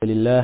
لله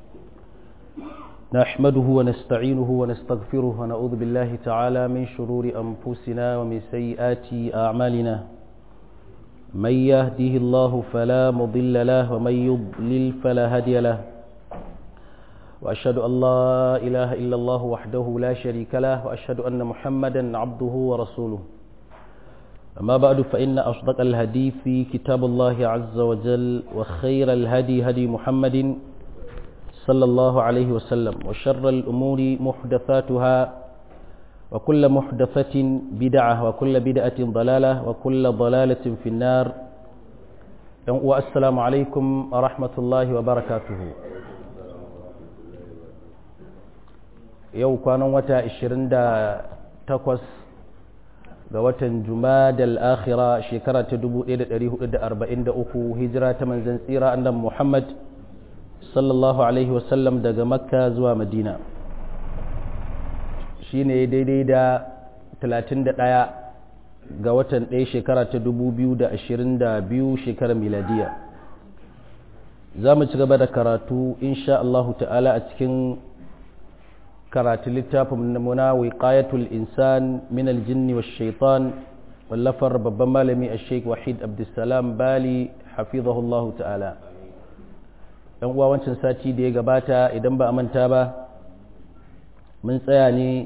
نحمده ونستعينه ونستغفره ونعوذ بالله تعالى من شرور أنفسنا ومن سيئات أعمالنا من يهده الله فلا مضل له ومن يضلل فلا هادي له وأشهد أن لا إله إلا الله وحده لا شريك له وأشهد أن محمدا عبده ورسوله أما بعد فإن أصدق الحديث في كتاب الله عز وجل وخير الهدي هدي محمد صلى الله عليه وسلم وشر الأمور محدثاتها وكل محدثة بدعة وكل بدعة ضلالة وكل ضلالة في النار والسلام عليكم ورحمة الله وبركاته يوم كان وتا 28 ga watan Jumadal Akhira shekara ta 1443 hijira ta manzon tsira annabi Muhammad sallallahu alaihi wasallam daga Makka zuwa Madina shine daidai da 31 ga watan 1 shekara ta 2022 shekarar miladiya zamu ci gaba da karatu insha Allah ta'ala a cikin karatu littafin muna wiqayatul insan min aljinn wash shaitan wallafar babban malami Sheikh Wahid Abdussalam Bali hafizahullahu ta'ala dan uwa wancan sati da ya gabata idan ba a manta ba mun tsaya ne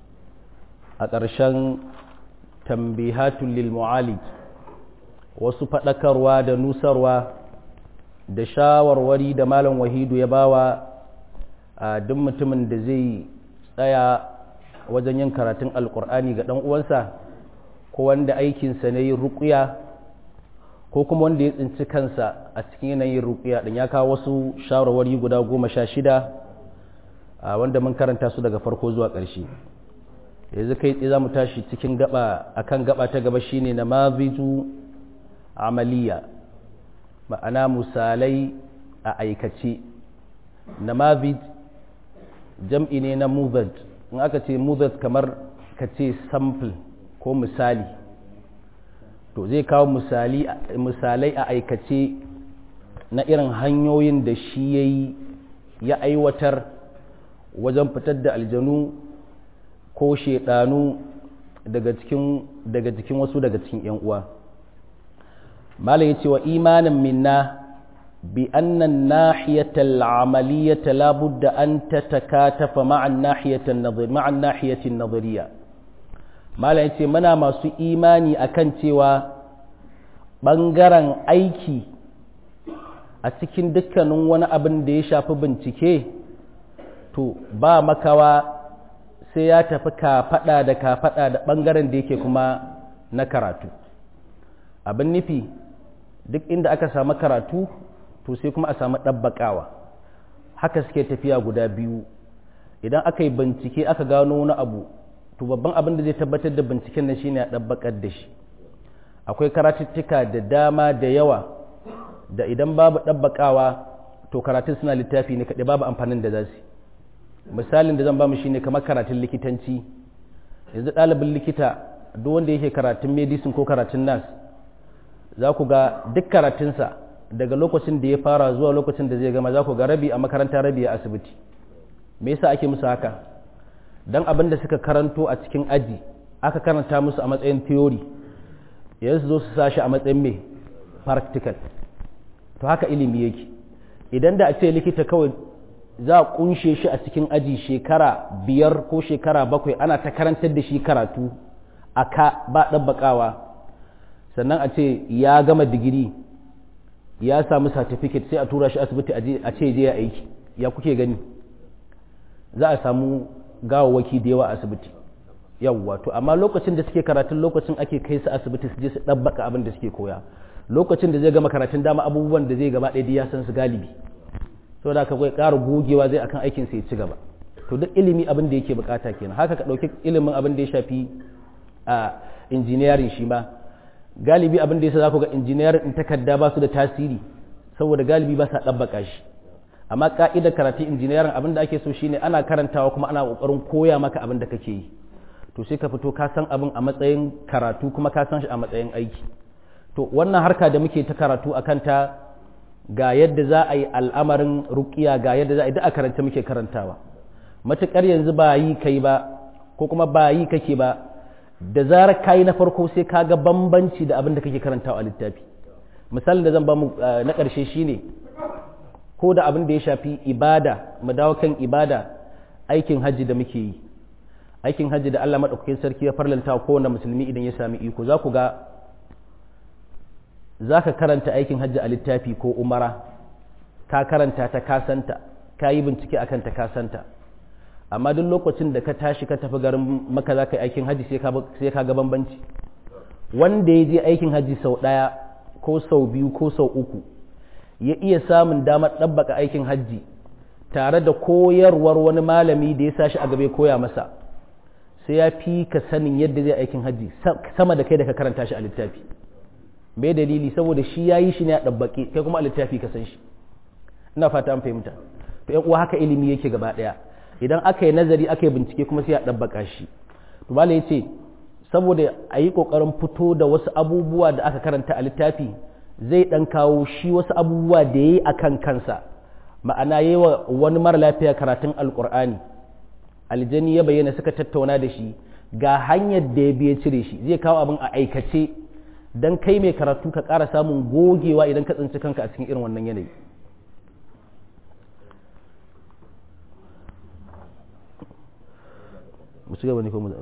a ƙarshen tambihatul lil mu'alij wasu fadakarwa da nusarwa da shawarwari da malam Wahidu ya bawa a duk mutumin da zai tsaya wajen yin karatun alkur'ani ga ɗan uwansa ko wanda aikinsa ne yin ruƙuya ko kuma wanda ya tsinci kansa a cikin yanayin ruƙuya ɗin ya kawo wasu shawarwari guda 16 wanda mun karanta su daga farko zuwa ƙarshe yanzu kai tsaye za mu tashi cikin gaba akan gaba ta gaba shine na mazizu amaliya ma'ana misalai a aikace namazij jam'i ne na mudad in aka ce mudad kamar ka ce sample ko misali to zai kawo misalai a aikace na irin hanyoyin da shi ya aiwatar wajen fitar da aljanu ko shedanu daga cikin wasu daga cikin yan uwa malai yace wa imanin minna بأن الناحية العملية لا بد أن تتكاتف مع الناحية النظرية ما لا يتي منا ما سو إيماني أكنتي بانغران أيكي أتكين دكا نوانا أبن ديشا فبنتكي تو با مكوا سياتا فكا فتا دا بانغران ديكي كما نكراتو أبن نفي duk inda aka samu karatu to sai kuma a samu ɗabbaƙawa haka suke tafiya guda biyu idan aka yi bincike aka gano wani abu to babban abin da zai tabbatar da binciken nan shine a ɗabbaƙar da shi akwai karatuttuka da dama da yawa da idan babu ɗabbaƙawa to karatun suna littafi ne kaɗai babu amfanin da za su misalin da zan ba mu shine kamar karatun likitanci yanzu ɗalibin likita duk wanda yake karatun medicine ko karatun nas za ku ga duk karatunsa daga lokacin da ya fara zuwa lokacin da zai gama za ku ga rabi a makaranta rabi a asibiti me yasa ake musu haka dan abin da suka karanto a cikin aji aka karanta musu a matsayin theory yanzu zo su sashi a matsayin me practical to haka ilimi yake idan da a ce likita kawai za a kunshe shi a cikin aji shekara 5 ko shekara 7 ana ta karantar da shi karatu aka ba ɗabbaƙawa sannan a ce ya gama digiri ya samu certificate sai a tura shi asibiti a ce je ya aiki ya kuke gani za a samu gawawaki da yawa asibiti yawwa to amma lokacin da suke karatun lokacin ake kai su asibiti su je su ɗabbaka abin da suke koya lokacin da zai gama karatun dama abubuwan da zai gaba ɗaya ya san su galibi saboda haka kai ƙara gogewa zai akan aikin sa ya ci gaba to duk ilimi abin da yake bukata kenan haka ka ɗauki ilimin abin da ya shafi a engineering shi ma galibi abin da yasa za ku ga injiniyar in takarda ba su da tasiri saboda galibi ba sa ɗabbaka shi amma ka'idar karatun injiniyarin abin da ake so shine ana karantawa kuma ana ƙoƙarin koya maka abin da kake yi to sai ka fito ka san abin a matsayin karatu kuma ka san shi a matsayin aiki to wannan harka da muke ta karatu akan ta ga yadda za a yi al'amarin ruqiya ga yadda za a yi duk a karanta muke karantawa matukar yanzu ba yi kai ba ko kuma ba yi kake ba da zarar kai na farko sai ka ga bambanci da abin da kake karantawa a littafi misalin da zan ba mu na ƙarshe shine ko da abin da ya shafi ibada mu dawo kan ibada aikin hajji da muke yi aikin hajji da Allah madaukakin sarki ya farlanta kowane musulmi idan ya sami iko za ku ga za ka karanta aikin hajji a littafi ko umara ka karanta ta kasanta ka yi bincike akan ta kasanta amma duk lokacin da ka tashi ka tafi garin maka za ka yi aikin hajji sai ka ga bambanci wanda ya je aikin hajji sau ɗaya ko sau biyu ko sau uku ya iya samun damar ɗabbaka aikin hajji tare da koyarwar wani malami da ya sashi a gaba koya masa sai ya fi ka sanin yadda zai aikin hajji sama da kai da ka karanta shi a littafi me dalili saboda shi ya yi shi ne a ɗabbake kai kuma a littafi ka san shi ina fata an fahimta to yan uwa haka ilimi yake gaba ɗaya idan aka yi nazari aka yi bincike kuma sai a ɗabbaka shi to malai ya ce saboda a yi ƙoƙarin fito da wasu abubuwa da aka karanta a littafi zai ɗan kawo shi wasu abubuwa da ya yi a kan kansa ma'ana yi wa wani mara lafiya karatun alƙur'ani aljani ya bayyana suka tattauna da shi ga hanyar da ya biya cire shi zai kawo abin a aikace don kai mai karatu ka ƙara samun gogewa idan ka tsinci kanka a cikin irin wannan yanayi mu ci gaba ne ko mu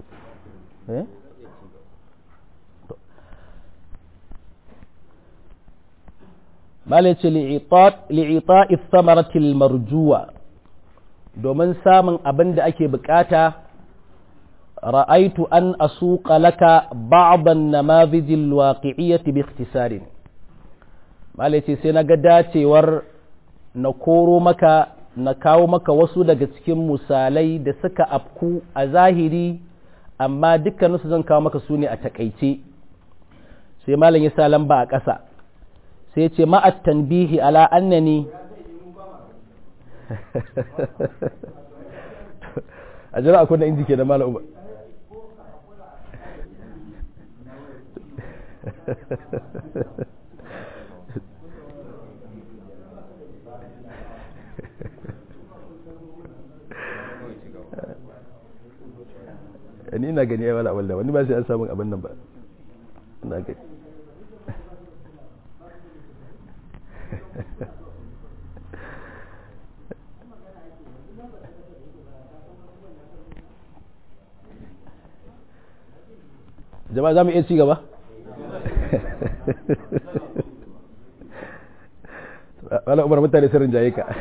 malai ce li'ita samaratil marjuwa domin samun abin da ake bukata ra'aitu an asuqa laka ba'dan namazijil waqi'iyyati bi ikhtisarin malai ce sai na ga dacewar na koro maka na kawo maka wasu daga cikin misalai da suka afku a zahiri amma dukkaninsu zan kawo maka su ne a takaice sai malam ya sa lamba a ƙasa sai ce ma'at tanbihi ala annani a jira akwai na inji ke da malam uba ni ina gani ya wala wala wani ba sai an samu abin nan ba ina gani jama'a za mu iya ci gaba wala umar mutane sirrin jaye ka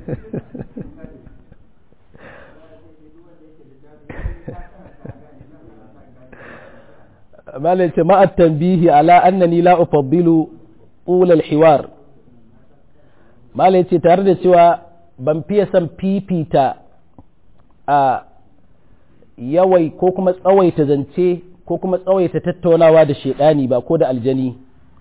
malai ce ma'at tanbihi ala annani la ufaddilu tul al-hiwar malai ce tare da cewa ban fiye san fifita a yawai ko kuma tsawaita zance ko kuma tsawaita tattaunawa da shedani ba ko da aljani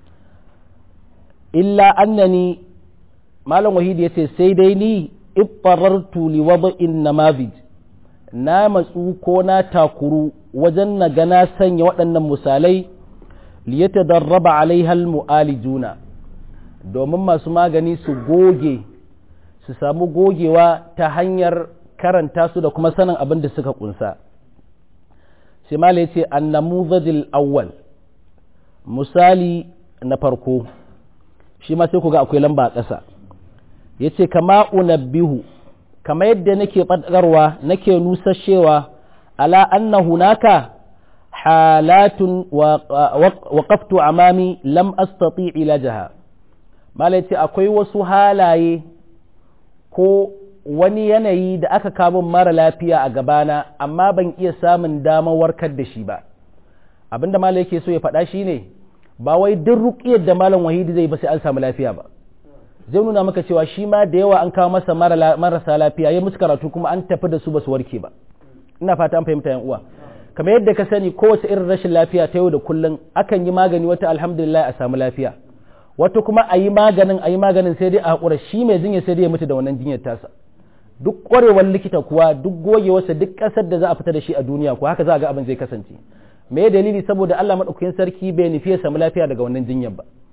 illa annani malam wahidi yace sai dai ni iftarartu li wad'in namazij na matsu ko na takuru wajen na gana sanya waɗannan misalai liyata darraba alaihal mu'alijuna domin masu magani su goge su samu gogewa ta hanyar karanta su da kuma sanin abin da suka kunsa sai mala yace annamuzajil awwal misali na farko shi ma sai ku ga akwai lamba a ƙasa yace kama unabbihu kama yadda nake fadarwa nake nusashewa ala anna hunaka halatun waqaftu amami lam astati ilajaha malai ce akwai wasu halaye ko wani yanayi da aka kawo mara lafiya a gabana amma ban iya samun damar warkar da shi ba abinda malai yake so ya faɗa shine ba wai duk ruqiyar da malam wahidi zai ba sai an samu lafiya ba zai nuna maka cewa shi ma da yawa an kawo masa marasa lafiya ya musu karatu kuma an tafi da su ba su warke ba ina fata an fahimta yan uwa kamar yadda ka sani kowace irin rashin lafiya ta yau da kullum akan yi magani wata alhamdulillah a samu lafiya wata kuma a yi maganin sai dai a haƙura shi mai jinya sai dai ya mutu da wannan jinyar tasa duk ƙwarewar likita kuwa duk gogewarsa duk ƙasar da za a fita da shi a duniya kuwa haka za a ga abin zai kasance me dalili saboda Allah madaukakin sarki bai nufi ya samu lafiya daga wannan jinyar ba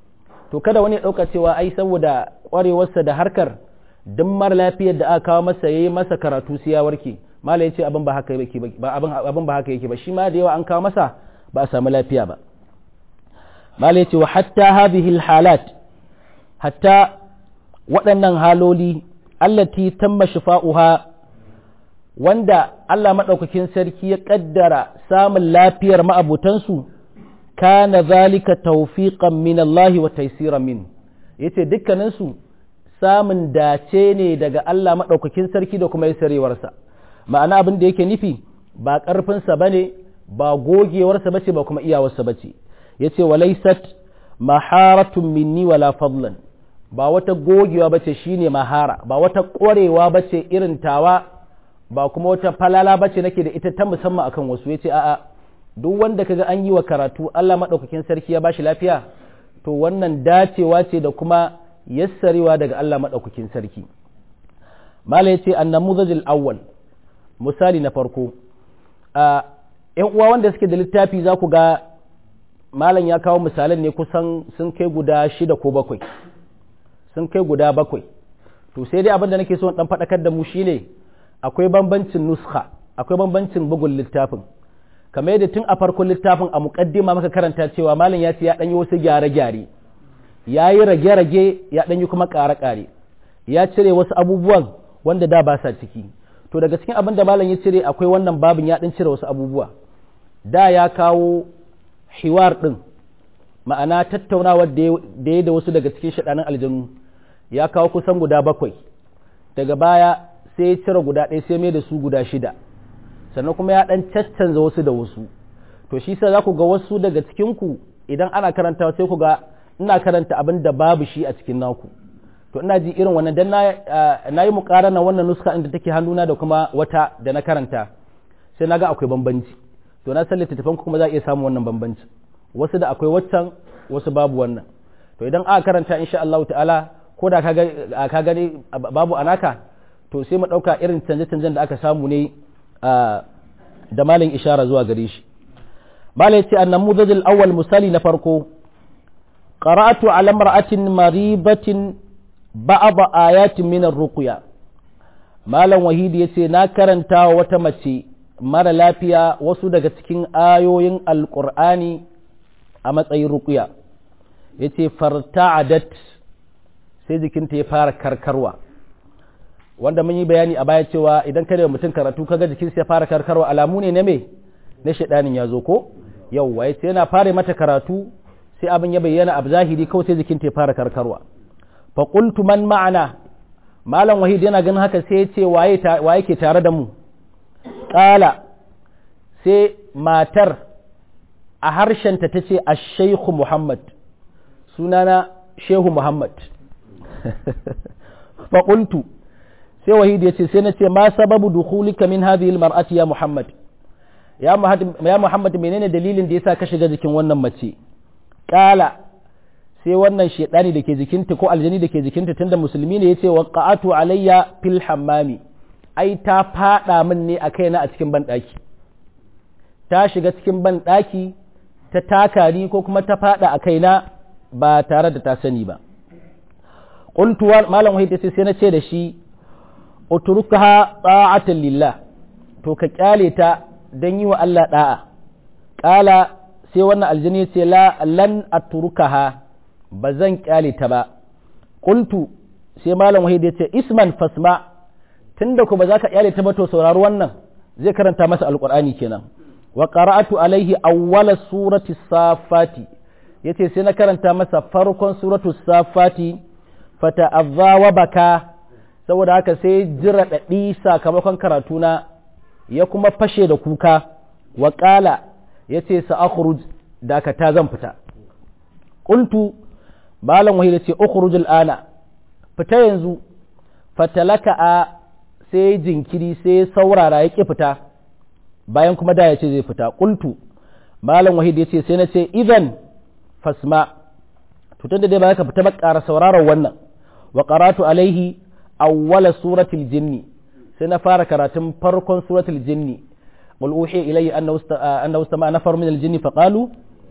to kada wani ya ɗauka cewa ai saboda ƙwarewarsa da harkar duk mara lafiyar da aka kawo masa yayi masa karatu sai ya warke malai yace abin ba haka yake ba abin ba haka yake ba shi ma da yawa an kawo masa ba a samu lafiya ba malai yace wa hatta hadhihi halat hatta waɗannan haloli allati tamma shifa'uha wanda Allah madaukakin sarki ya kaddara samun lafiyar ma'abutansu kana zalika tawfiqan min Allah wa taysiran min yace dukkanin su samun dace ne daga Allah madaukakin sarki da kuma yasarewarsa ma'ana abin da yake nufi ba karfin sa bane ba gogewarsa bace ba kuma iyawarsa bace yace walaysat maharatun minni wala fadlan ba wata gogewa bace shine mahara ba wata korewa bace irin tawa ba kuma wata falala bace nake da ita ta musamman akan wasu yace a'a duk wanda kaga an yi wa karatu Allah madaukakin sarki ya bashi lafiya to wannan dacewa ce da kuma yassarewa daga Allah madaukakin sarki mala yace annamuzajil awwal misali na farko ƴan uwa wanda suke da littafi za ku ga malam ya kawo misalan ne kusan sun kai guda 6 ko 7 sun kai guda 7 to sai dai abin da nake so dan faɗakar da mu shine akwai bambancin nuskha akwai bambancin bugun littafin kamar yadda tun a farkon littafin a muqaddima maka karanta cewa malam ya ce ya dan yi wasu gyare-gyare ya yi rage-rage ya dan yi kuma ƙare-ƙare ya cire wasu abubuwan wanda da ba sa ciki to daga cikin abin da malam ya cire akwai wannan babin ya dan cire wasu abubuwa da ya kawo hiwar din ma'ana tattaunawar da ya da wasu daga cikin shaɗanin aljanu ya kawo kusan guda 7 daga baya sai ya cire guda 1 sai mai da su guda 6 sannan kuma ya dan caccanza wasu da wasu to shi sai za ku ga wasu daga cikin ku idan ana karantawa sai ku ga ina karanta abin da babu shi a cikin naku to ina ji irin wannan dan na yi muƙarana wannan nuska inda take hannuna da kuma wata da na karanta sai na ga akwai bambanci to na san littattafan kuma za a iya samun wannan bambanci wasu da akwai waccan wasu babu wannan to idan aka karanta insha Allah ta'ala ko da ka gani babu anaka to sai mu ɗauka irin canje-canjen da aka samu ne da malin ishara zuwa gare shi malai ce an namuzajil awwal misali na farko qara'atu ala mar'atin maribatin ba'd ayatin min ar-ruqya malam wahidi yace na karanta wata mace mara lafiya wasu daga cikin ayoyin alqur'ani a matsayin ruqya yace farta'adat sai jikinta ya fara karkarwa wanda mun yi bayani a baya cewa idan kada mutum karatu kaga jikinsa ya fara karkarwa alamu ne na me na shedanin ya zo ko yauwa yace yana fara mata karatu sai abin ya bayyana a zahiri kawai sai jikinta ya fara karkarwa fa qultu man ma'ana malam wahid yana ganin haka sai ya ce waye ke tare da mu qala sai matar a harshenta tace ash-shaykh Muhammad sunana shehu Muhammad fa qultu sai wahid ya ce sai na ce ma sababu dukhulika min hadhihi almar'ati ya Muhammad ya Muhammad menene dalilin da yasa ka shiga jikin wannan mace kala sai wannan shedani dake jikinta ko aljani dake jikinta tunda musulmi ne yace waqa'atu alayya fil hammami ai ta fada min ne a kaina a cikin bandaki ta shiga cikin bandaki ta takari ko kuma ta fada a kaina ba tare da ta sani ba qultu malam wahid sai na ce da shi utrukaha ta'atan lillah to ka kyale ta dan yi wa Allah da'a kala sai wannan aljini ya ce lan atrukaha bazan kyale ta ba qultu sai malam wahid ya ce isman fasma tunda ku ba za ka kyale ta ba to saurari wannan zai karanta masa alqur'ani kenan wa qara'atu alaihi awwala surati safati yace sai na karanta masa farkon suratu safati fata'azza wa baka saboda haka sai jira daɗi sakamakon karatuna ya kuma fashe da kuka wa ƙala ya ce sa'akhruj dakata zan fita ƙultu malam wahid ya ce ukhruj al'ana fita yanzu fatalaka a sai jinkiri sai saurara ya ƙi fita bayan kuma da ya ce zai fita ƙultu malam wahid ya ce sai na ce idan fasma tutar da dai ba ka fita ba ƙara sauraron wannan wa qaratu alaihi awwala suratul jinni sai na fara karatun farkon suratul jinni qul uhiya ilayya annahu istama'a nafar min al-jinni faqalu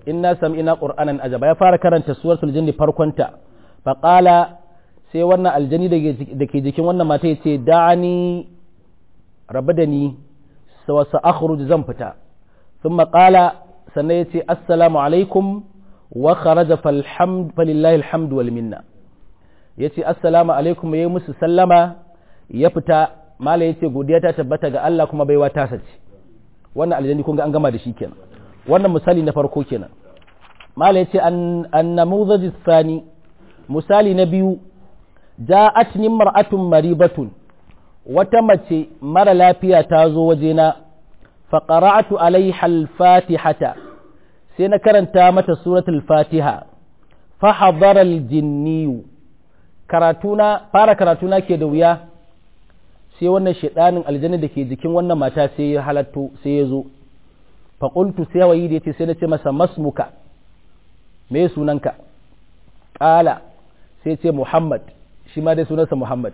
inna sam'ina qur'anan ajaba ya fara karanta suratul jinni farkonta fa qala sai wannan aljani da ke jikin wannan mata yace da'ani rabadani wa sa'khruj zan fita thumma qala sannan yace assalamu alaikum wa kharaja falillahi alhamdu wal minna yace assalamu alaikum yayi musu sallama ya fita mala yace godiya ta tabbata ga Allah kuma baiwa ta sace wannan aljani kun ga an gama da shi kenan wannan misali na farko kenan mala yace an namuzaj thani misali na biyu ja'atni mar'atun maribatun wata mace mara lafiya ta zo wajena fa qara'atu alaiha al-fatihata sai na karanta mata suratul fatiha fa hadara al-jinniyu fara karatuna ke da wuya sai wannan shedanin aljanna da ke jikin wannan mata sai ya halatto sai ya zo fa qultu sai wayi da yace sai na ce masa masmuka me sunanka qala sai ce muhammad shi ma dai sunansa muhammad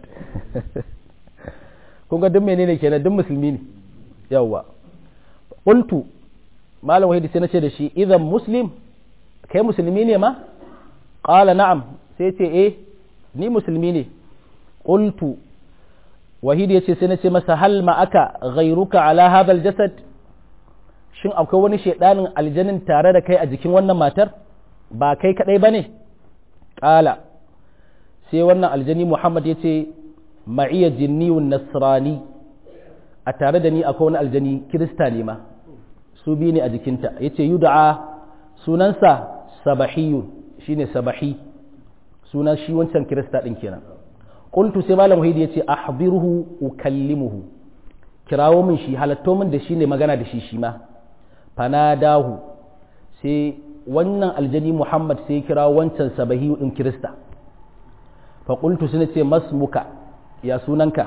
kun ga duk menene kenan duk musulmi ne yawa qultu malam wahidi sai na ce da shi idan muslim kai musulmi ne ma qala na'am sai ce ni musulmi ne qultu wahidi yace sai na ce masa hal ma aka ghayruka ala hadha aljasad shin akwai wani shedanin aljanin tare da kai a jikin wannan matar ba kai kadai bane qala sai wannan aljani muhammad yace ma'iya jinniyun nasrani a tare da ni akwai wani aljani kirista ne ma su biyu ne a jikinta yace yud'a sunansa sabahiyun shine sabahi sunan shi wancan kirista din kenan qultu sai malam wahidi yace ahbiruhu ukallimuhu kirawo min shi halatto min da shi ne magana da shi ma fanadahu sai wannan aljani muhammad sai kirawo wancan sabahi din kirista fa qultu sai nace masmuka ya sunanka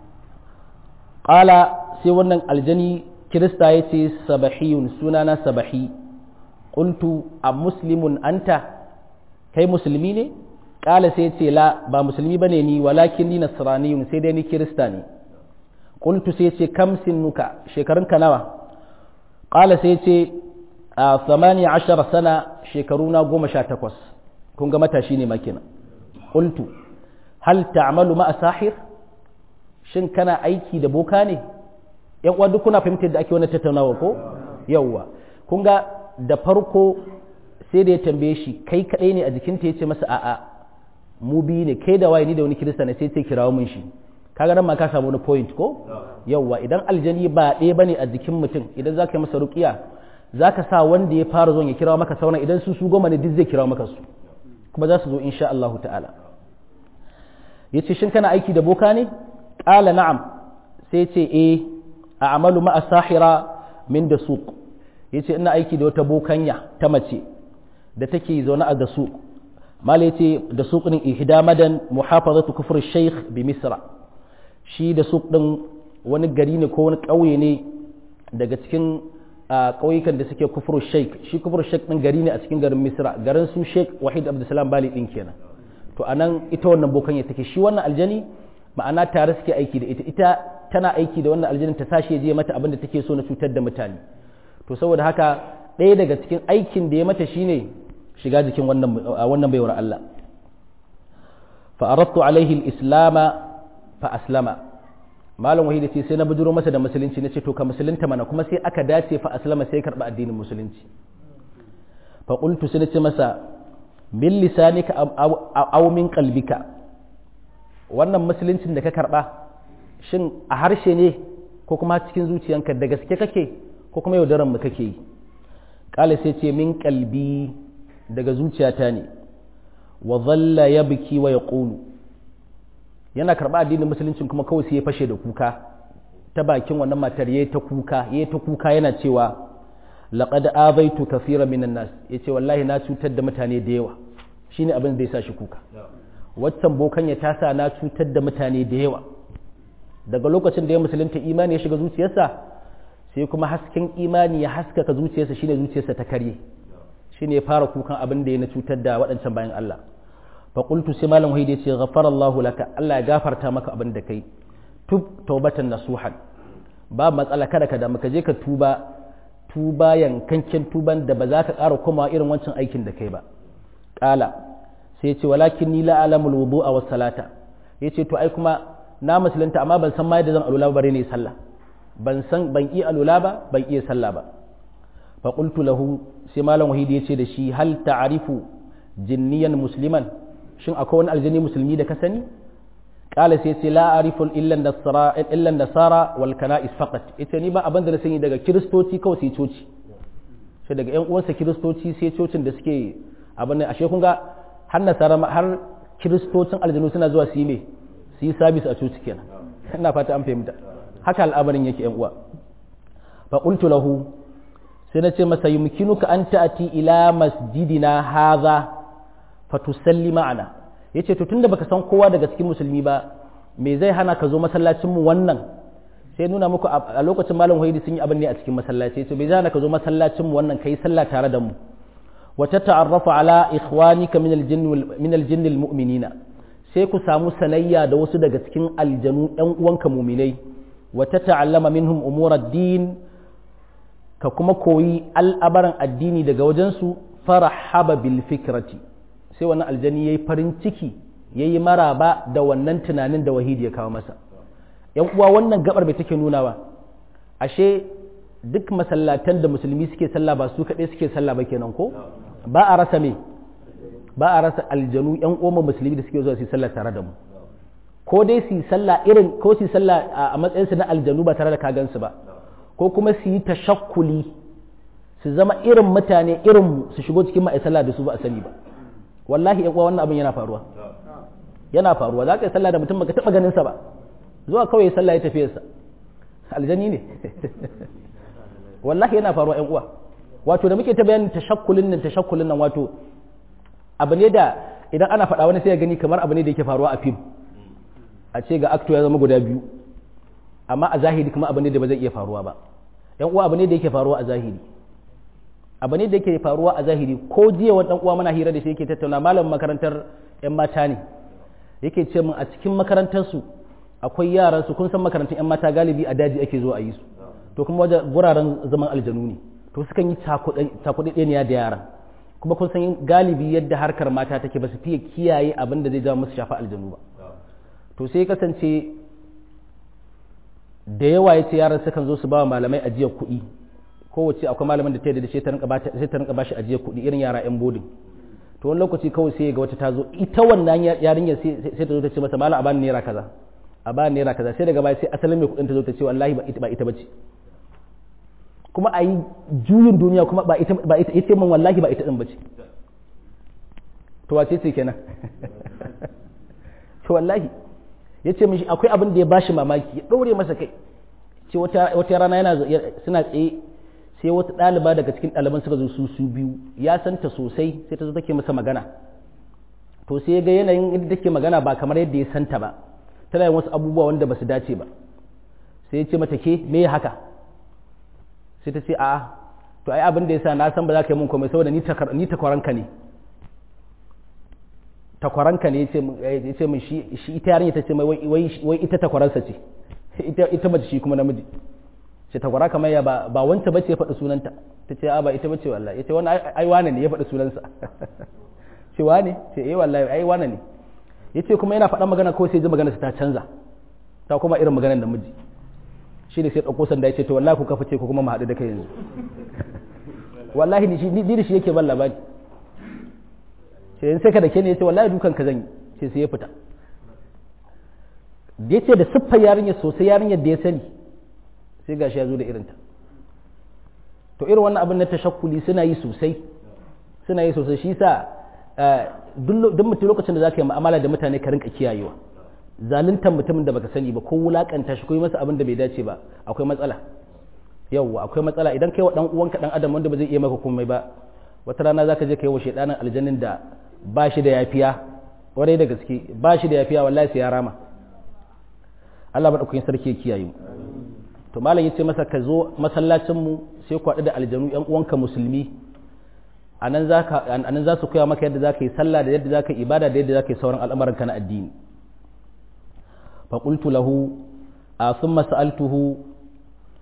qala sai wannan aljani kirista yace sabahiyun sunana sabahi qultu a muslimun anta kai musulmi ne kala sai ce la ba musulmi bane ni walakin ni nasraniyun sai dai ni kirista ne qultu sai ce kam sinnuka shekarunka nawa kala sai ce a 18 sana shekaruna 18 kun ga matashi ne makina qultu hal ta'malu ma sahir shin kana aiki da boka ne yan uwa duk kuna fahimtar da ake wannan tattaunawa ko yawwa kun ga da farko sai da ya tambaye shi kai kadai ne a jikinta yace masa a'a mu biyu ne kai da waye ni da wani kirista ne sai kirawo mun shi kaga nan ma ka samu wani point ko yawwa idan aljani ba ɗaya bane a jikin mutum idan zaka yi masa ruqiya zaka sa wanda ya fara zuwa ya kirawo maka sauran idan su goma ne duk zai kirawo maka su kuma za su zo insha Allah ta'ala yace shin kana aiki da boka ne qala na'am sai ce a'malu ma'a sahira min da suq yace ina aiki da wata bokanya ta mace da take zaune a da suq mal yace da suq din ihdamadan muhafazatu kufr shaykh bi misra shi da suq din wani gari ne ko wani kauye ne daga cikin kauyukan da suke kufr shaykh shi kufr shaykh din gari ne a cikin garin misra garin su sheikh wahid abdulsalam bali din kenan to anan ita wannan bokanya take shi wannan aljani ma'ana tare suke aiki da ita tana aiki da wannan aljanin ta sashi ya je mata abin da take so na cutar da mutane to saboda haka ɗaya daga cikin aikin da ya mata shine shiga jikin wannan baiwar Allah fa aradtu alaihi al-islam fa aslama malam wahidi sai na bujuro masa da musulunci nace to ka musulunta mana kuma sai aka dace fa aslama sai karba addinin musulunci fa qultu sai nace masa bil lisanika aw min qalbika wannan musuluncin da ka karba shin a harshe ne ko kuma cikin zuciyanka da gaske kake ko kuma yaudaran mu kake yi kala sai ce min kalbi daga zuciyata ne wa dhalla yabki wa yaqulu yana karba addinin musuluncin kuma kawai sai ya fashe da kuka ta bakin wannan matar yayi ta kuka yana cewa laqad abaitu kathira minan nas yace wallahi na cutar da mutane da yawa shine abin da ya sa shi kuka waccan bokan ya tasa na cutar da mutane da yawa daga lokacin da ya musulunta imani ya shiga zuciyarsa sai kuma hasken imani ya haskaka zuciyarsa shine zuciyarsa ta karye shine ya fara kukan abin da ya na cutar da waɗancan bayan Allah fa qultu sai malam wahidi ya ce ghafarallahu laka Allah ya gafarta maka abin da kai tub tawbatan nasuhan ba matsala kada ka da muka je ka tuba tuba yankanken tuban da ba za ka ƙara komawa irin wancan aikin da kai ba ƙala sai ce walakin ni la alamul wudu'a was salata yace to ai kuma na musulunta amma ban san ma yadda zan alula ba bare ne sallah ban iya alula ba ban iya sallah ba fa qultu lahu sai malam wahidi yace da shi hal ta'rifu jinniyan musliman shin akwai wani aljini musulmi da ka sani qala sai ce la a'rifu illa nasara wal kana'is faqat ita ni ba abin da na sani daga kiristoci kawai sai coci sai daga ƴan uwansa kiristoci sai cocin da suke abin ashe kun ga har nasara har kiristocin aljinu suna zuwa su yi sabis a coci kenan ina fata an fahimta haka al'amarin yake ƴan uwa fa qultu lahu sai na ce masa yumkinuka an ta'ati ila masjidina hadha fatusalli ma'ana yace to tunda baka san kowa daga cikin musulmi ba me zai hana ka zo masallacin mu wannan sai nuna muku a lokacin malam Wahidi sun yi abin ne a cikin masallaci to bai zai hana ka zo masallacin mu wannan kai sallah tare da mu wa tata'arrafu ala ikhwanika min al-jinn al-mu'minina sai ku samu sanayya da wasu daga cikin aljanu ɗan uwanka mu'minai wa tata'allama minhum umur ad-din ka kuma koyi al'abaran addini daga wajensu farahaba bil fikrati sai wannan aljani yayi farin ciki yayi maraba da wannan tunanin da Wahidi ya kawo masa yan uwa wannan gabar bai take nunawa ashe duk masallatan da musulmi suke sallah ba su kaɗai suke sallah ba kenan ko ba a rasa aljanu yan uwan musulmi da suke zuwa su sallah tare da mu ko dai su sallah irin ko su sallah a matsayin su na aljanu ba tare da ka gansu ba ko kuma su yi tashakkuli su zama irin mutane irin su shigo cikin mai sallah da su ba a sani ba wallahi yan uwa wannan abin yana faruwa za ka yi sallah da mutum baka taba ganin sa ba zuwa kawai ya sallah ya tafi sa aljani ne wallahi yana faruwa yan uwa wato da muke ta bayanin tashakkulin nan wato abu ne da idan ana faɗa wani sai ya gani kamar abu ne da yake faruwa a fim a ce ga actor ya zama guda biyu amma a zahiri kuma abu ne da ba zai iya faruwa ba yan uwa abu ne da yake faruwa a zahiri ko jiya wani dan uwa muna hira da shi yake tattauna malamin makarantar yan mata ne yake ce min a cikin makarantar su akwai yaran su kun san makarantun yan mata galibi a daji ake zuwa a yi su to kuma wajen guraren zaman aljanu ne to sukan yi cakuɗaɗɗeniya da yaran kuma kun san galibi yadda harkar mata take ba su fiye kiyaye abin da zai jawo musu shafa aljanu ba to sai kasance da yawa ya ce yaran sukan zo su ba wa malamai ajiyar kuɗi kowace akwai malamin da ta yadda sai ta rinka ba shi ajiyar kuɗi irin yara yan bodin to wani lokaci kawai sai ga wata ta zo ita wannan yarinyar sai ta zo ta ce masa malam a bani naira kaza sai daga baya sai asalin mai kuɗin ta zo ta ce wallahi ba ita bace kuma a yi juyin duniya kuma ba ita ita min wallahi ba ita din bace to wace ce kenan to wallahi ya ce mishi akwai abin da ya bashi mamaki ya ɗaure masa kai ce wata rana suna tsaye sai wata ɗaliba daga cikin ɗaliban suka zo su biyu ya santa sosai sai ta zo take masa magana to sai ya ga yanayin yadda take magana ba kamar yadda ya santa ba tana yin wasu abubuwa wanda ba su dace ba sai ya ce mata ke me haka sai ta ce a'a to ai abin da ya sa na san ba za ka yi mun komai saboda ni takwaranka ne ya ce min shi ita yarinya ta ce mai wai ita takwaransa ce ita mace shi kuma namiji ce takwara kamar ya ba wanta bace ya faɗi sunanta ta ce a ba ita bace wallahi ya ce wani ai wane ne ya faɗi sunansa ce wane ce wallahi ai wane ne ya ce kuma yana faɗan magana kawai sai ji magana ta canza ta kuma irin maganar namiji shi ne sai ɗauko sanda ya ce to wallahi ku kafa ce ku kuma mu haɗu da kai yanzu wallahi ni da shi yake ban labari sai in sai ka da ke ne ya ce wallahi dukan ka zan yi sai ya fita da ya ce da siffar yarinyar sosai yarinyar da ya sani sai gashi ya zo da irinta to irin wannan abin na tashakkuli suna yi sosai shi sa duk mutum lokacin da za ka yi mu'amala da mutane ka rinka kiyayewa zaluntar mutumin da baka sani ba ko wulakanta shi ko yi masa abin da bai dace ba akwai matsala akwai matsala idan kai wa dan uwanka dan adam wanda ba zai iya maka komai ba wata rana zaka je kai wa shedanin aljannin da ba shi da yafiya warai da gaske ba shi da yafiya wallahi sai ya rama Allah madaukakin sarki ya kiyaye mu to malam yace masa ka zo masallacin mu sai ku haɗu da aljanu yan uwanka musulmi anan za su koya maka yadda zaka yi sallah da yadda zaka yi ibada da yadda zaka yi sauran al'amuran ka na addini fa qultu lahu thumma sa'altuhu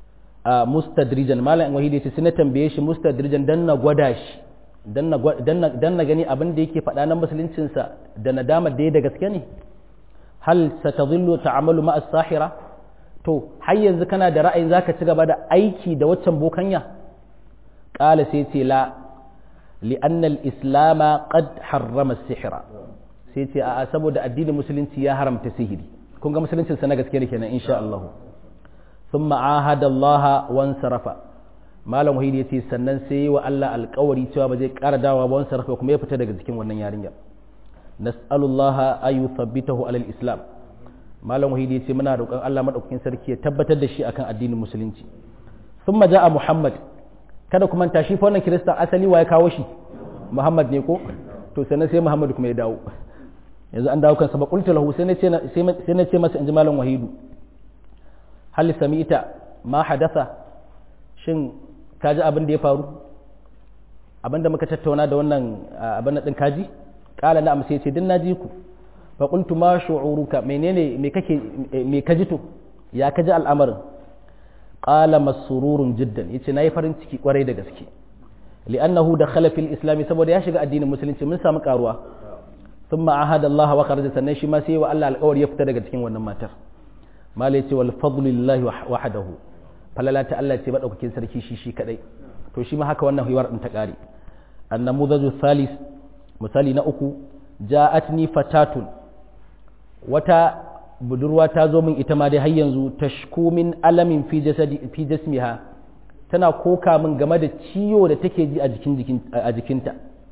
mustadrijan malam wahidi ce sai na tambaye shi mustadrijan dan na gwada shi dan na gani abin da yake faɗa na musuluncinsa da nadamar da ya da gaske ne hal satadhillu ta'amalu ma as-sahira to har yanzu kana da ra'ayin zaka ci gaba da aiki da waccan bokanya qala sai ce la li'anna al-islam qad harrama as-sihra sai ce a'a saboda addinin musulunci ya haramta sihiri kun ga musuluncin sa na gaske ne kenan insha Allah thumma ahada Allah wa ansarafa malam wahidi yace sannan sai yi wa Allah alƙawari cewa ba zai ƙara dawowa ba wani sarrafa kuma ya fita daga cikin wannan yarinya nas'alullaha ayu thabbitahu alal islam malam wahidi yace muna roƙon Allah madaukakin sarki ya tabbatar da shi akan addinin musulunci thumma ja'a muhammad kada kuma ta shi fa wannan kirista asali wa ya kawo shi muhammad ne ko to sannan sai muhammad kuma ya dawo yanzu an dawo kansa ba qultu lahu sai na ce masa inji malam wahidu hal sami'ta ma hadatha shin kaji abin da ya faru abin da muka tattauna da wannan abin din kaji kala na'am sai ce din naji ku fa qultu ma shu'uruka menene me kaji to ya kaji al'amarin qala masrurun jiddan yace nayi farin ciki kwarai da gaske li'annahu dakhala fil islam saboda ya shiga addinin musulunci mun samu karuwa thumma ahada Allah wa kharaja sannan shi ma sai wa Allah alƙawari ya fita daga cikin wannan matar malai ce wal fadlu lillahi wahdahu falala ta Allah ce madaukakin sarki shi kadai to shi ma haka wannan hiwar din ta kare annamudaju thalis misali na uku ja'atni fatatun wata budurwa ta zo min ita ma dai har yanzu tashku min alamin fi jasmiha tana koka min game da ciwo da take ji a jikinta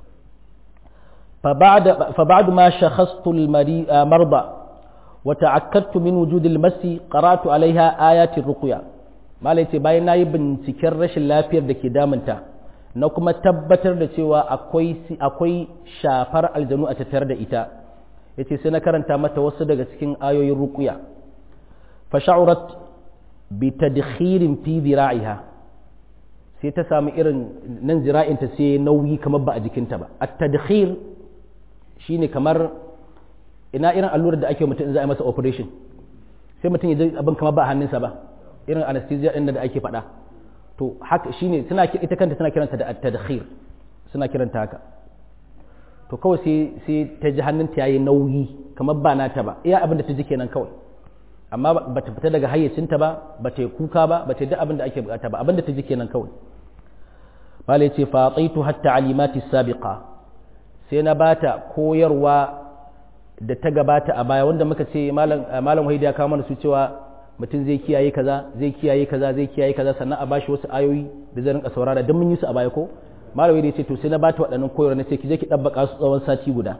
fa ba'da ma shakhastu al-marda wa ta'akkadtu min wujud al-masi qara'tu 'alayha ayati ruqya malai ce bayan nayi binciken rashin lafiyar da ke damunta na kuma tabbatar da cewa akwai shafar aljanu a tattare da ita yace sai na karanta mata wasu daga cikin ayoyin ruqya fa sha'urat bi tadkhirin fi dhira'iha sai ta samu irin nan zira'inta sai nauyi kamar ba a jikinta ba at-tadkhir shine kamar ina irin allurar da ake mutum in za a yi masa operation sai mutum ya ji abin kamar ba a hannunsa ba irin anesthesia din da ake faɗa to haka shine ita kanta tana kiranta da at-tadkhir suna kiranta haka to kawai sai ta ji hannunta yayi nauyi kamar ba nata ba iya abin da ta ji kenan kawai amma ba ta fita daga hayyacinta ba ta yi kuka ba ta yi duk abin da ake bukata ba abin da ta ji kenan kawai malai ce fa ataitu hatta alimati sabiqa sai na bata koyarwa da ta gabata a baya wanda muka ce malam wahidi ya kawo mana su cewa mutum zai kiyaye kaza zai kiyaye kaza zai kiyaye kaza sannan a bashi wasu ayoyi da zai rinka saurara don mun yi su a baya ko malam wahidi ya ce to sai na bata waɗannan koyarwa na ce ki je ki dabbaka su tsawon sati guda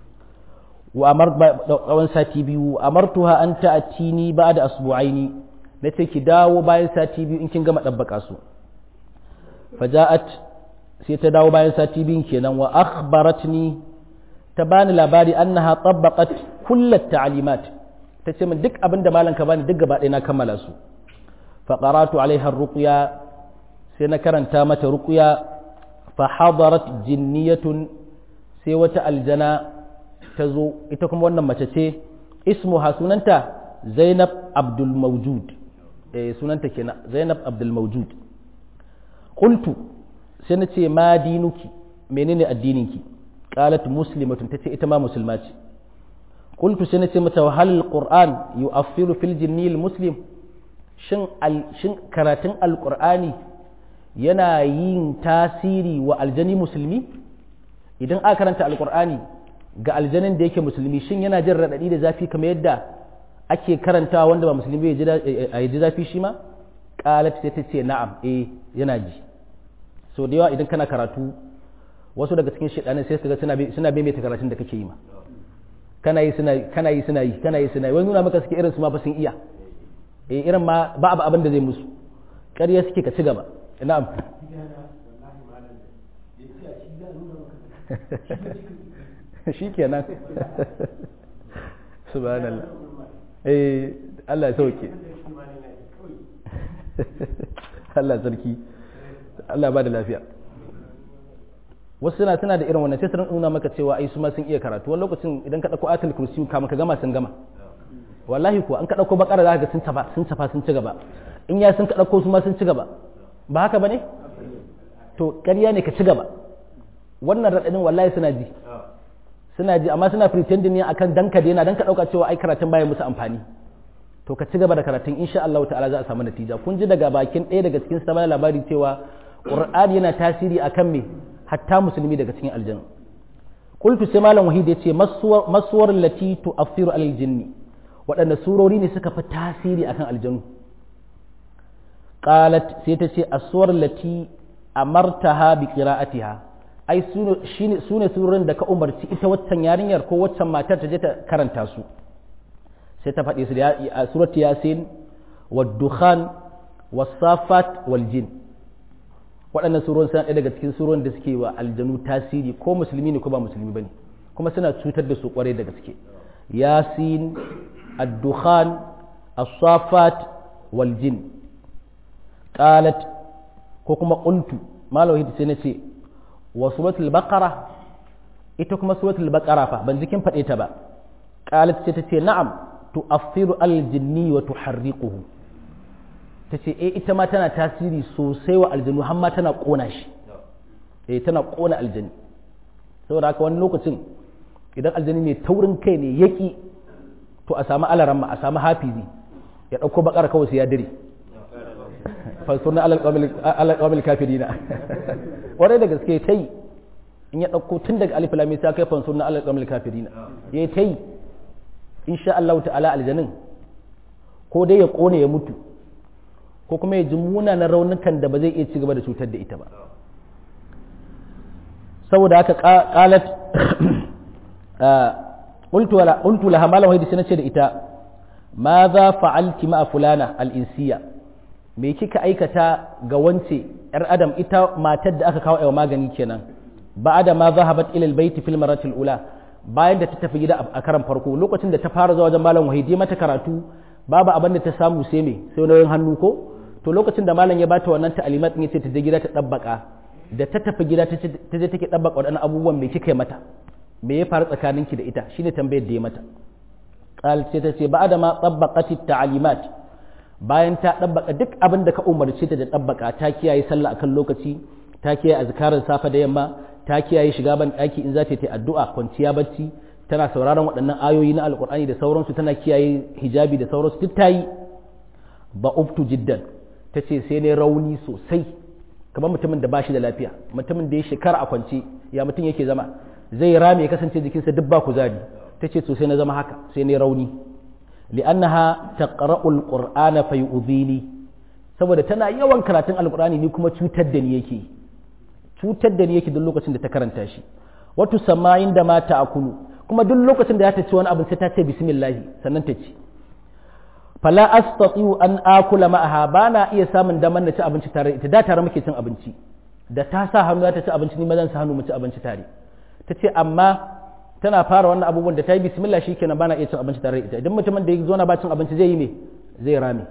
wa tsawon sati biyu amartuha an ta'tini ba'da asbu'aini nace ki dawo bayan sati biyu in kin gama dabbaka su faja'at sai ta dawo bayan sati biyun kenan wa akhbaratni ta bani labari annaha tabbaqat kullat ta'limat tace min duk abinda malam ka bani duk gaba ɗaya na kammala su fa qara'tu alaiha ruqya sai na karanta mata ruqya fa hadarat jinniyatun sai wata aljana ta zo ita kuma wannan mace ce ismuha sunanta Zainab Abdul Mawjud sunanta kenan Zainab Abdul Mawjud qultu sai na ce ma dinuki menene addininki qalat muslimatun tace ita ma musulma ce qultu sai na ce mata hal alquran yu'affiru fil jinni almuslim shin karatun alqurani yana yin tasiri wa aljani musulmi idan aka karanta alqurani ga aljanin da yake musulmi shin yana jin raɗaɗi da zafi kamar yadda ake karantawa wanda ba musulmi ya ji zafi shi ma qalat sai ta ce na'am yana ji so da yawa idan kana karatu wasu daga cikin shedanin sai su ga suna bai mai karatun da kake yi ma kana yi suna yi wani nuna maka suke irin su ma ba sun iya irin ma ba abin da zai musu ƙarya suke ka ci gaba na'am shi kenan subhanallah Allah ya sauke Allah sarki Allah ba da lafiya wasu suna da irin wannan sai su nuna maka cewa ai su ma sun iya karatu wani lokacin idan ka dauko atul kursi kama ka gama sun gama wallahi ko an ka dauko bakara zaka ga sun tafa sun ci gaba in ya sun ka ɗauko su ma sun ci gaba ba haka ba ne to ƙarya ne ka ci gaba wannan raɗaɗin wallahi suna ji amma suna pretending ne akan dan ka daina dan ka ɗauka cewa ai karatun baya musu amfani to ka ci gaba da karatun insha Allah ta'ala za a samu natija kun ji daga bakin ɗaya daga cikin sabon labari cewa Qur'ani yana tasiri akan me hatta musulmi daga cikin aljanna qultu sai malam wahid yace masuwar lati tu'affiru alal jinni waɗanne surori ne suka fi tasiri akan aljannu qalat sai ta ce as-suwar lati amartaha bi qira'atiha ai sune surorin da ka umarci ita waccan yarinyar ko waccan matar ta je ta karanta su sai ta faɗi su da surati yasin wad-dukhan was-safat wal-jin waɗannan surorin suna ɗaya daga cikin surorin da suke wa aljanu tasiri ko musulmi ne ko ba musulmi bane kuma suna cutar da su kwarai da gaske yasin ad-dukhan as-safat wal-jin qalat ko kuma qultu malawi sai nace wa suratul baqara ita kuma suratul baqara fa ban jikin faɗe ta ba qalat sai tace na'am tu'affiru al-jinni wa tuharriquhu tace ita ma tana tasiri sosai wa aljinu har ma tana kona shi tana kona aljini saboda haka wani lokacin idan aljini mai taurin kai ne yaki to a samu alaramma a samu hafizi ya dauko bakara kawai sai ya dire fasurna alal kafirina warai da gaske ta yi in ya ɗauko tun daga alif lam sai kai fansurna alal qawmil kafirina yayi ta yi insha Allah ta'ala aljanin ko dai ya kone ya mutu ko kuma ya ji munanan raunukan da ba zai iya ci gaba da cutar da ita ba saboda haka qalat qultu laha malam wahidi sai nace da ita ma za fa'alti ma fulana al-insiyya me kika aikata ga wance yar adam ita matar da aka kawo yawa magani kenan ba'da ma zahabat ila albayt fil marati ula bayan da ta tafi gida a karan farko lokacin da ta fara zuwa wajen malam wahidi mata karatu babu abin da ta samu sai me sai nauyin hannu ko to lokacin da malam ya bata wannan ta'alimat ne sai ta je gida ta dabbaka da ta tafi gida ta je take dabbaka wadannan abubuwan me kika yi mata me ya faru tsakaninki da ita shine tambayar da ya mata qal sai ta ce ba'da ma tabbaqati ta'alimat bayan ta ɗabbaka duk abin da ka umarce ta da ɗabbaka ta kiyaye sallah akan lokaci ta kiyaye azkarin safa da yamma ta kiyaye shiga ban ɗaki in za ta yi addu'a kwanciya bacci tana sauraron waɗannan ayoyi na alƙur'ani da sauransu tana kiyaye hijabi da sauransu duk ta yi ba uftu jiddan ta ce sai ne rauni sosai kamar mutumin da ba shi da lafiya mutumin da ya shekara a kwance ya mutum yake zama zai rame ya kasance jikinsa duk ba kuzari ta ce sosai na zama haka sai ne rauni li'annaha taqra'ul qur'ana fayu'dhini saboda tana yawan karatun alqur'ani ni kuma cutar da ni yake duk lokacin da ta karanta shi wato samayin da ma ta'kulu kuma duk lokacin da ta ci wani abin sai ta ce bismillah sannan ta ci fala astati'u an akula ma'aha bana iya samun daman na ci abinci tare ita da tare muke cin abinci da ta sa hannu ta ci abinci ni ma zan sa hannu mu ci abinci tare ta ce amma tana fara wannan abubuwan da ta yi bismillah shikenan bana iya cin abinci tare da ita idan mutumin da ya zo na ba cin abinci zai yi me zai rame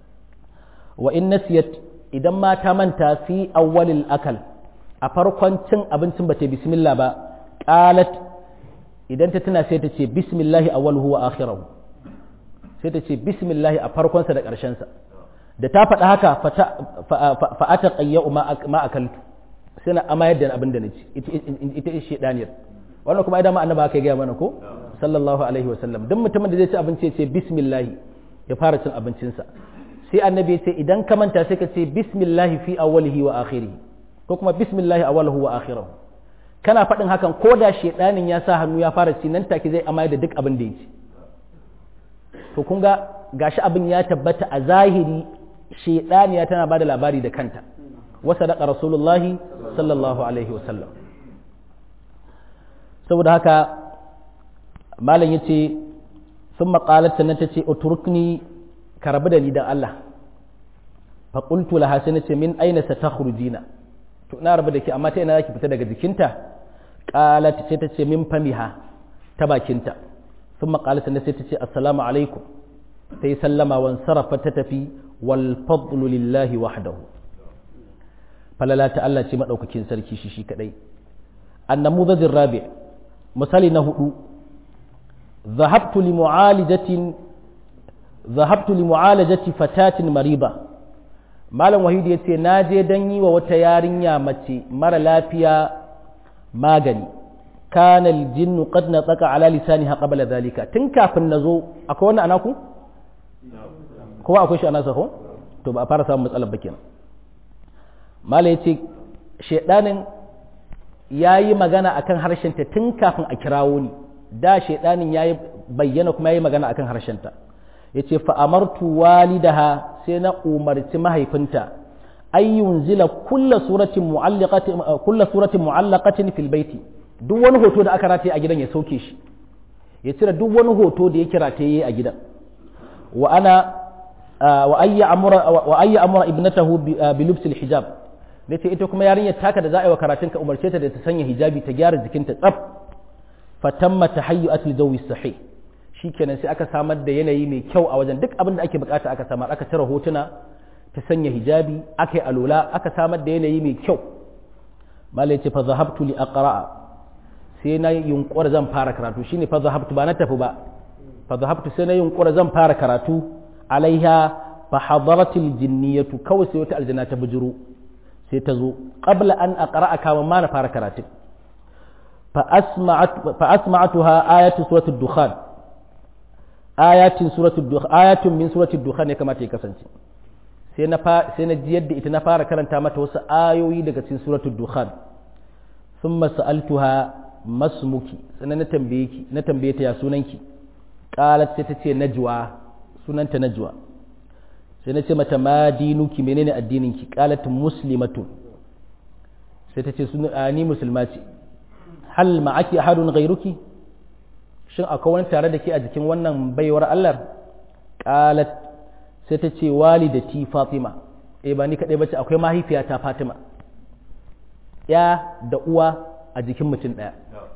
wa in nasiyat idan ma ta manta fi awwalil akal a farkon cin abincin ba ta bismillah ba qalat idan ta tuna sai ta ce bismillah awwaluhu wa akhirahu sai ta ce bismillah a farkon sa da karshen sa da ta faɗa haka fa ataqayya ma akaltu sai na amayar da abin da naci ita shedaniyar wannan kuma idan ma annaba aka gaya mana ko sallallahu alaihi wa sallam duk mutumin da zai ci abinci ya ce bismillah ya fara cin abincinsa sai annabi ya ce idan ka manta sai ka ce bismillah fi awwalihi wa akhirihi ko kuma bismillah awwaluhu wa akhirahu kana faɗin hakan ko da shedanin ya sa hannu ya fara ci nan take zai amai da duk abin da ya ci to kun ga gashi abin ya tabbata a zahiri shedaniya tana bada labari da kanta wa sadaqa rasulullahi sallallahu alaihi wa sallam saboda haka malam ya ce sun maƙalar sannan ta ce uturkni ka rabu da ni don Allah faƙultu laha sai na ce min aina sa ta hurjina to na rabu da ke amma ta ina za ki fita daga jikinta ƙalat sai ta ce min famiha ta bakinta sun maƙalar sannan sai ta ce assalamu alaikum ta yi sallama wan sarrafa ta tafi wal fadlu lillahi wahdahu falala ta Allah ce maɗaukakin sarki shi kaɗai annamuzajin rabi' misali na hudu zahabtu li mu'alajati fatatin mariba malam wahidi ya ce na je don yi wa wata yarinya mace mara lafiya magani kana aljinnu qad nataka ala lisaniha qabla dhalika tun kafin nazo akwai wannan anaku kowa akwai shi anasa ko to ba a fara samun matsalar ba kenan malam ya ce shedanin yayi magana akan harshen ta tun kafin a kirawo ni da shedanin yayi bayyana kuma yayi magana akan harshen ta yace fa amartu walidaha sai na umarci mahaifinta ayyun zila kullu suratin mu'allaqatin fil baiti duk wani hoto da aka rataye a gidan ya sauke shi ya cire duk wani hoto da ya kira ta yi a gidan wa ayya amura ibnatahu bi lubsil hijab nace ita kuma yarinyar taka da za a yi wa karatun ka umarce ta da ta sanya hijabi ta gyara jikinta tsaf fatamma tahayyu'atul jawi sahih shikenan sai aka samar da yanayi mai kyau a wajen duk abin da ake bukata aka samar aka cire hotuna ta sanya hijabi aka yi alola aka samar da yanayi mai kyau malai ce fa zahabtu li aqra'a sai na yunkura zan fara karatu shine fa zahabtu ba na tafi ba fa zahabtu sai na yunkura zan fara karatu alaiha fa hadaratil jinniyatu kawai sai wata aljanna ta bujuru sai ta zo qabla an aqra'a kama ma na fara karatu fa asma'atuha ayatu suratul dukhan ayatun min suratul dukhan ne kamata ya kasance sai na ji yadda ita na fara karanta mata wasu ayoyi daga cikin suratul dukhan thumma sa'altuha masmuki sannan na tambaye ta ya sunanki qalat sai ta ce najwa sunanta najwa sai na ce mata ma dinuki menene addininki qalat muslimatun sai ta ce ni musulma ce hal ma'aki ahadun ghayruki shin akwai wani tare da ke a jikin wannan baiwar Allah qalat sai ta ce walidati fatima ba ni kadai bace akwai mahaifiyata fatima ya da uwa a jikin mutum daya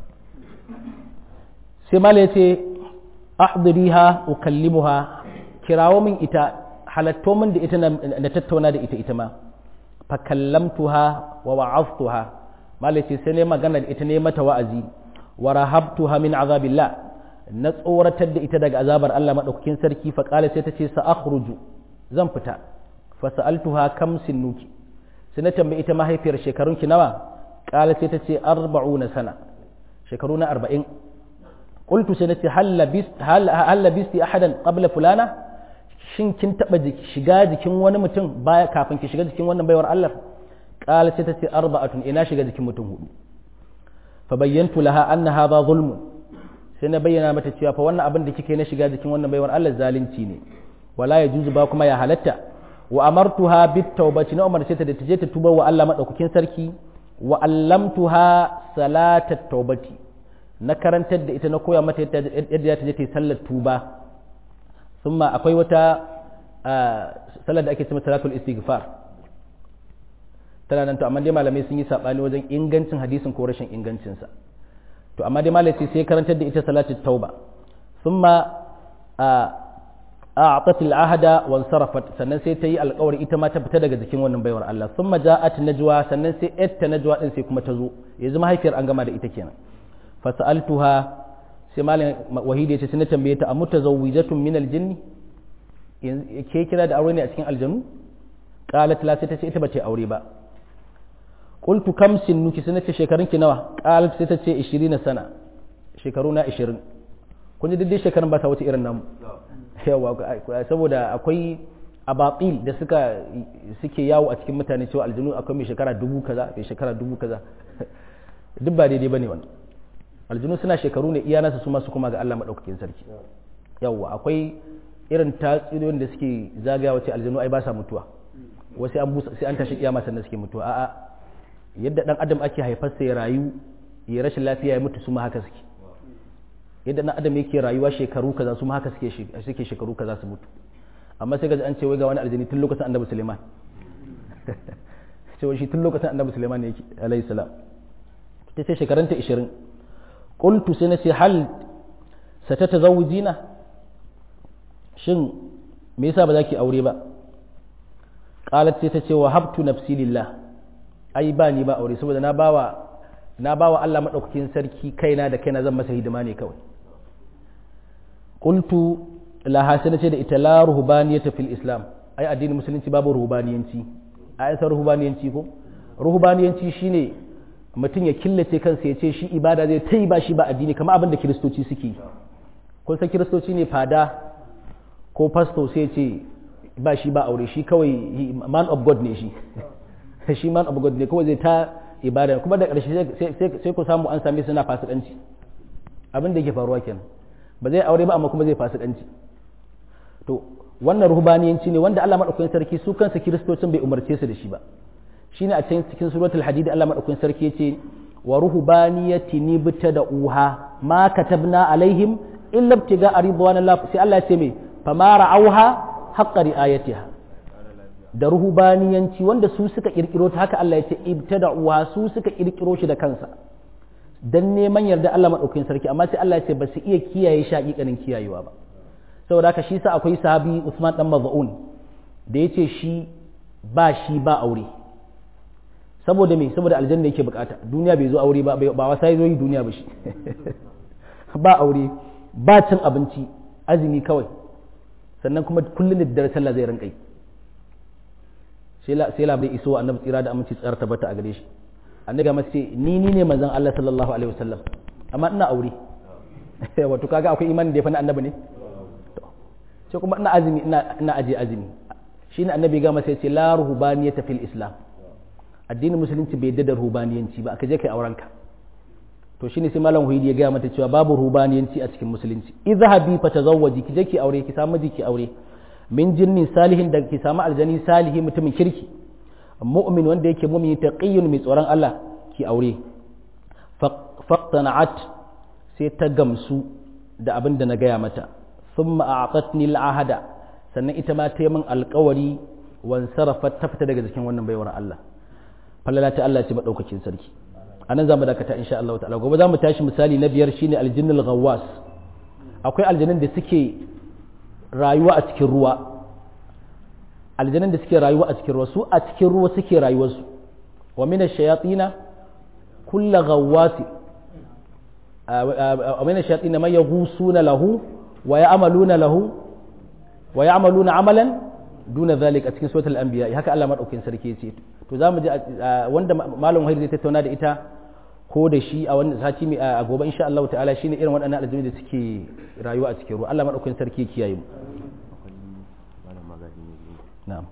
sai mala ya ce ahdiriha ukallimuha kirawo min ita halatto min da ita na tattauna da ita ma fa kallamtuha wa wa'aztuha mala ya ce sai ne magana da ita ne mata wa'azi wa rahabtuha min azabillah na tsoratar da ita daga azabar Allah madaukakin sarki fa qala sai ta ce sa akhruju zan fita fa sa'altuha kam sinnuki sai na tambaye ita mahaifiyar shekarunki nawa qala sai ta ce 40 sana shekaru na 40 qultu sai nace hal labisti ahadan qabla fulana shin kin taba shiga jikin wani mutum baya kafin ki shiga jikin wannan baiwar Allah qala sai tace 4 ina shiga jikin mutum 4 fa bayyantu laha anna hadha zulm sai na bayyana mata cewa fa wannan abin da kike na shiga jikin wannan baiwar Allah zalunci ne wala yajuzu ba kuma ya halatta wa amartuha bit tawbati na umarce ta da taje ta tuba wa Allah madaukakin sarki wa allamtuha salatat tawbati na karantar da ita na koya mata yadda ta je ta yi sallar tuba thumma akwai wata sallar da ake cewa salatul istighfar tana nan to amma dai malamai sun yi sabani wajen ingancin hadisin ko rashin ingancin sa to amma dai malamai sai karantar da ita salatul tauba thumma a'tat al-ahda wa sarafat sannan sai ta yi alƙawari ita ma ta fita daga jikin wannan baiwar Allah thumma ja'at najwa sannan sai etta najwa din sai kuma ta zo yanzu mahaifiyar an gama da ita kenan fasa'altuha sai malam wahidi ya ce sai na tambaye ta amutazawwijatun min aljinni ke kira da aure ne a cikin aljanu qalat la sai ta ce ita bace aure ba qultu kam sinnuki sai nace shekarun ki nawa qalat sai ta ce 20 sana shekaru na 20 kun ji dai shekarun ba ta wuce irin namu yawa saboda akwai abatil da suke yawo a cikin mutane cewa aljanu akwai mai shekara 1000 kaza mai shekara 1000 kaza duk ba daidai bane wannan aljinu suna shekaru ne iya nasu su masu kuma ga Allah maɗaukakin sarki yawwa akwai irin tatsuniyoyin da suke zagayawa ce aljinu ai ba sa mutuwa wasu an busa sai an tashi kiyama sannan suke mutuwa a'a yadda dan adam ake haifar sa ya rayu ya rashin lafiya ya mutu su ma haka suke yadda dan adam yake rayuwa shekaru kaza su ma haka suke shekaru kaza su mutu amma sai ga an ce wai ga wani aljini tun lokacin annabi Sulaiman sai wai shi tun lokacin annabi Sulaiman ne yake alayhi salam ta ce shekarunta 20 qultu sai na ce hal satatazawwijina shin me yasa ba za ki aure ba qalat sai ta ce wa habtu nafsi lillah ai ba ni ba aure saboda na bawa Allah madaukakin sarki kaina da kaina zan masa hidima ne kawai qultu laha sai na ce da ita la ruhbaniyata fil islam ai addinin musulunci babu ruhubaniyanci ai san ruhubaniyanci ko ruhubaniyanci shine mutum ya killace kansa ya ce shi ibada zai ta yi ba shi ba addini kamar abin da kiristoci suke kun san kiristoci ne fada ko pasto sai ya ce ba shi ba aure shi kawai man of god ne shi shi man of god ne kawai zai ta ibada kuma da ƙarshe sai ku samu an same suna fasikanci abin da yake faruwa kenan ba zai aure ba amma kuma zai fasikanci to wannan ruhbaniyanci ne wanda Allah madaukakin sarki su kansa kiristocin bai umarce su da shi ba shine a cikin suratul hadid Allah madaukakin sarki yace wa ruhbaniyati nibtada'uha ma katabna alaihim illa ibtiga ridwanillah sai Allah ya ce me fama ra'auha haqqa ri'ayatiha da ruhubaniyanci wanda su suka kirkiro ta haka Allah ya ce ibtada'uha su suka kirkiro shi da kansa dan neman yarda Allah madaukakin sarki amma sai Allah ya ce ba su iya kiyaye shaƙiƙanin kiyayewa ba saboda haka shi sa akwai sahabi Usman dan Maz'un da yace shi ba aure saboda me saboda aljanna yake bukata duniya bai zo aure ba wasa ya zo yi duniya ba shi ba aure ba cin abinci azumi kawai sannan kuma kullum da dare sallah zai rinka yi sai labarai iso annabi tsira da aminci tsar tabbata a gare shi annabi ma ce ni ne manzon Allah sallallahu alaihi wasallam amma ina aure wato kaga akwai imanin da ya fa na annabi ne sai kuma ina azumi ina aje azumi shine annabi ga masa yace la ruhbaniyata fil islam addinin musulunci bai da ruhbaniyanci ba aka je kai aurenka to shine sai malam Wahidi ya ga mata cewa babu ruhbaniyanci a cikin musulunci izhabi fatazawwaji ki je ki aure ki samu miji ki aure min jinnin salihin da ki samu aljani salihi mutumin kirki mu'min wanda yake mu'min taqiyyun mai tsoron Allah ki aure faqtana'at sai ta gamsu da abin da na gaya mata thumma a'tatni al'ahada sannan ita ma ta yi min alƙawari wan sarafat ta fita daga jikin wannan baiwar Allah falala ta Allah ce madaukakin sarki anan zamu dakata insha Allah ta'ala gobe zamu tashi misali na biyar shine aljinnul ghawwas akwai aljannin da suke rayuwa a cikin ruwa aljannin da suke rayuwa a cikin ruwa su a cikin ruwa suke rayuwarsu wa min ash-shayatin kullu ghawwas wa min ash-shayatin man yaghusuna lahu wa ya'maluna amalan duna zalik a cikin suratul anbiya haka Allah madaukakin sarki yace to zamu ji wanda malam Wahid zai tattauna da ita ko da shi a wannan sati mai a gobe insha Allah ta'ala shine irin waɗannan aljanni da suke rayuwa a cikin ruwa Allah madaukakin sarki ya kiyaye mu na'am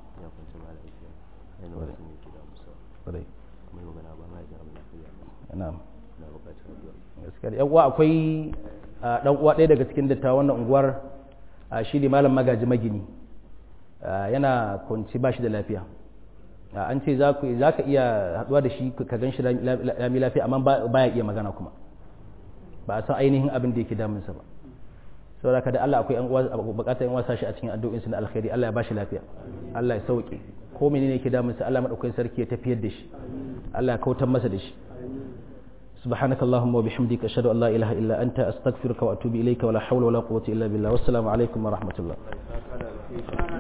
na'am gaskiya yan uwa akwai dan uwa ɗaya daga cikin dattawan wannan unguwar shi ne malam magaji magini yana kwanci ba shi da lafiya an ce za ka iya haɗuwa da shi ka gan shi lami lafiya amma baya iya magana kuma ba a san ainihin abin da yake damunsa ba saboda ka da Allah akwai bukatar yan wasa shi a cikin addu'o'insu na alkhairi Allah ya ba shi lafiya Allah ya sauke ko menene yake damunsa Allah madaukakin sarki ya tafiyar da shi Allah ya kautar masa da shi سبحانك اللهم وبحمدك أشهد أن لا إله إلا أنت أستغفرك وأتوب إليك ولا حول ولا قوة إلا بالله والسلام عليكم ورحمة الله